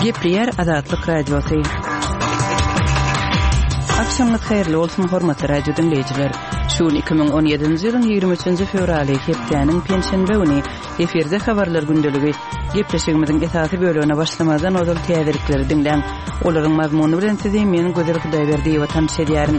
Gepler Azatlyk Radiosu. Akşamınız hayırlı olsun hormatly radio dinleyijiler. Şu 2017-nji ýylyň 23-nji fevraly hepdeniň penşenbe güni eferde habarlar gündeligi gepleşigimiziň esasy bölügine başlamadan odal täzirlikleri dinleň. Olaryň mazmuny bilen sizi men Gözel Hudaýberdi we tanış edýärin.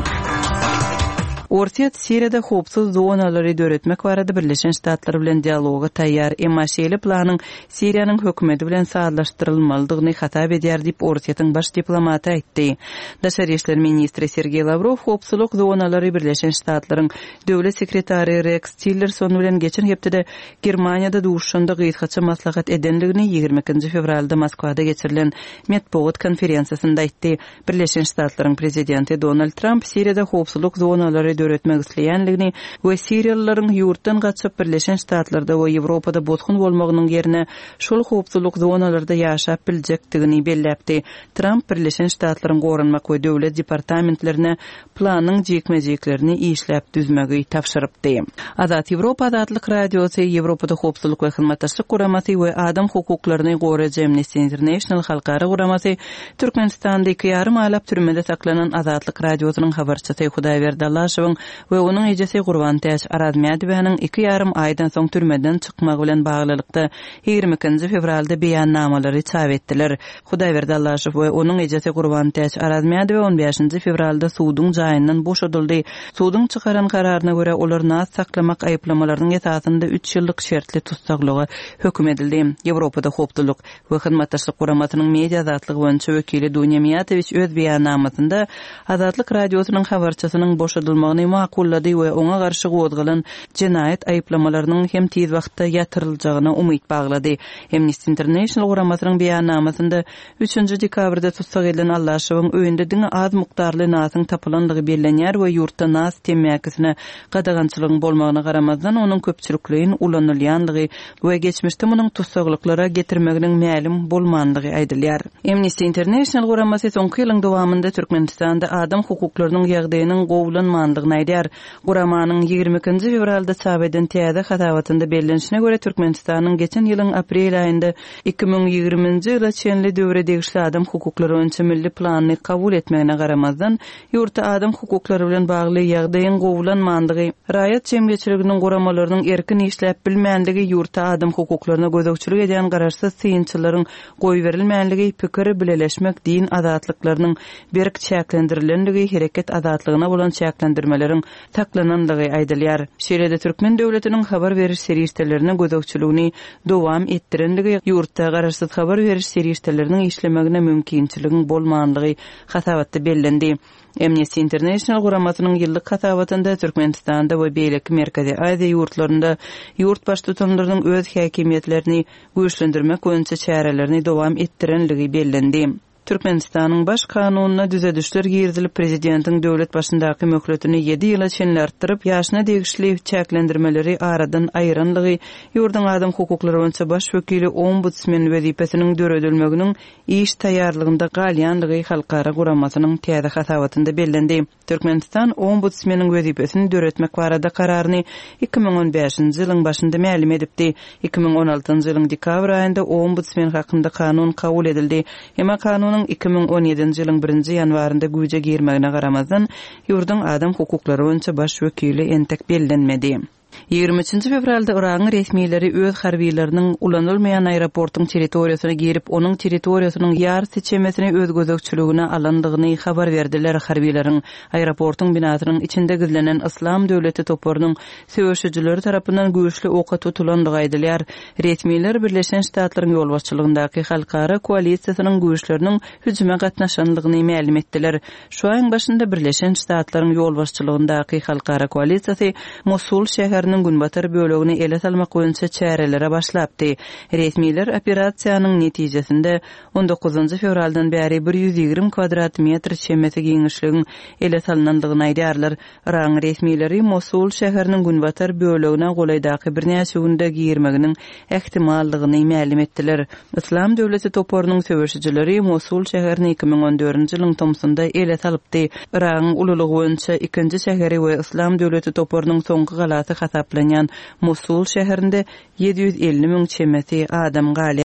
Ortiýat Siriýada howpsuz zonalary döretmek barada Birleşen Ştatlar bilen dialoga taýýar. Emma şeýle planyň Siriýanyň hökümeti bilen saýlaşdyrylmalydygyny hatap edýär diýip Ortiýatyň baş diplomaty aýtdy. Daşary işler ministri Sergey Lavrov howpsuzlyk zonalary Birleşen Ştatlaryň döwlet sekretary Rex Tillerson bilen geçen hepde Germaniýada duşşunda gyýtgaça maslahat edenligini 22-nji fevralda Moskwada geçirilen matbuat konferensiýasynda aýtdy. Birleşen Ştatlaryň prezidenti Donald Trump Siriýada howpsuzlyk zonalary döretmek isleýänligini we Siriýalylaryň ýurtdan gaçyp Birleşen Ştatlarda we Ýewropada botgun bolmagynyň ýerine şol howpsuzlyk zonalarynda ýaşap biljekdigini belläpdi. Trump Birleşen Ştatlaryň gorunmak we döwlet departamentlerine planyň jekmejeklerini işläp düzmegi tapşyrypdy. Azat Ýewropa Azatlyk Radiosu Ýewropada howpsuzlyk we hyzmatdaşlyk guramasy we adam hukuklaryny goraýan Amnesty International halkara guramasy Türkmenistanda 2,5 aýlap türmede saklanan Azatlyk Radiosynyň habarçysy Hudaýberdi Allaşewiň we onuň ejesi Gurban Täş Arazmýadowyň 2,5 aýdan soň türmeden çykmagy bilen baglylykda 22-nji fevralda beýannamalary çap etdiler. Hudaýberdi Allaşew we onuň ejesi Gurban Täş Arazmýadowy 15-nji fevralda suwdyň jaýyndan boşadyldy. Suwdyň çykaran kararyna görä olar nas saklamak aýyplamalarynyň esasynda 3 ýyllyk şertli tutsaklygy hökm edildi. Ýewropada howpsuzlyk we hyzmatdaşlyk guramasynyň media azatlygy boýunça wekili Dunya Miýatowicz öz beýannamasynda Azatlyk Radiosynyň habarçysynyň boşadylmagyny makullady we oňa garşy gozgalan jenaýat aýyplamalarynyň hem tiz wagtda ýatyryljagyna umyt baglady. Amnesty International guramasynyň beýannamasynda 3-nji dekabrda tutsak edilen Allaşewiň öýünde diňe az mukdarly nasyň tapylandygy bellenýär we ýurtda nas temäkisine gadagançylygyň bolmagyna garamazdan onuň köpçülikligiň ulanylýandygy we geçmişde munyň tutsaklyklara getirmeginiň mälim bolmandygy aýdylýar. Amnesty International guramasy soňky ýylyň dowamında Türkmenistanda adam hukuklarynyň ýagdaýynyň gowulanmandygyny aýdýar. Guramanyň 22-nji fevralda çap eden täze hatabatynda bellenişine göre Türkmenistanyň geçen ýylyň aprel aýynda 2020-nji ýyla çenli döwre degişli adam hukuklary öňçe milli planyny kabul etmegine garamazdan ýurtda adam hukuklary bilen bagly ýagdaýyň gowulanmandygy, raýat jemgyýetçiliginiň guramalarynyň erkin işläp bilmänligi, ýurtda adam hukuklaryna gözegçilik edýän garaşsyz syýynçylaryň goýberilmänligi, pikir bileleşmek, din azatlyklarynyň berk çäklendirilendigi, hereket azatlygyna bolan çäklendirmeleriň taklanandygy aýdylýar. Şeýle-de Türkmen döwletiniň habar beriş serýişlerine gözegçiligini dowam etdirendigi, ýurtda garaşsyz habar beriş serýişleriniň işlemegine mümkinçiligiň bolmandygy hasabatda bellendi. Amnesty International guramasynyň ýyllyk hasabatynda Türkmenistanda we beýleki Merkezi Aziýa ýurtlarynda ýurt baş tutanlarynyň öz häkimiýetlerini güýçlendirmek boýunça çärelerini dowam etdirenligi bellendi. Türkmenistanyň baş kanunyna düzedişler girdilip prezidentiň döwlet başyndaky möhletini 7 ýyla çenli artdyryp ýaşyna degişli çäklendirmeleri aradan aýranlygy, ýurdun adam hukuklary boýunça baş wekili ombudsman wezipesiniň döredilmeginiň iş taýýarlygynda galýanlygy halkara guramasynyň täze hasabatynda bellendi. Türkmenistan ombudsmanyň wezipesini döretmek barada kararyny 2015-nji ýylyň başynda mälim edipdi. 2016-njy ýylyň dekabr aýynda ombudsman hakynda kanun kabul edildi. Emma kanun 2017-nji ýylyň 1-nji ýanwarynda güýje girmegine garamazdan ýurdun adam hukuklary boýunça baş wekili entek bellenmedi. 23-nji fevralda Iranyň resmiýetleri öz harbiýlerini ulanylmaýan aeroportyň territoriýasyna girip, onuň territoriýasynyň ýar seçemesini öz gözegçiligine alandygyny habar berdiler. Harbiýleriň aeroportyň binasynyň içinde gizlenen Islam döwleti toparynyň söwüşçileri tarapyndan güýçli oka tutulandygy aýdylýar. Resmiýetler Birleşen Ştatlaryň ýolbaşçylygyndaky halkara koalisiýasynyň güýçleriniň hüjüme gatnaşandygyny mälim etdiler. Şu aýyň başynda Birleşen Ştatlaryň ýolbaşçylygyndaky halkara koalisiýasy Mosul şäheriniň günbatar bölegini ele salmak boýunça çärelere başlapdy. Resmiýetler operasiýanyň netijesinde 19-njy fevraldan bäri 120 kvadrat metr çemesi giňişligiň ele salnandygyny aýdýarlar. Iran resmiýetleri Mosul şäheriniň günbatar bölegine golaýdaky birnäçe günde girmeginiň ähtimallygyny mälim etdiler. Islam döwleti toparynyň söwüşçileri Mosul şäherini 2014-nji ýylyň tomsunda ele salypdy. Iran ululygy boýunça ikinji şäheri we Islam döwleti toparynyň soňky galaty hasaplanýan Mosul şäherinde 750 000 çemesi adam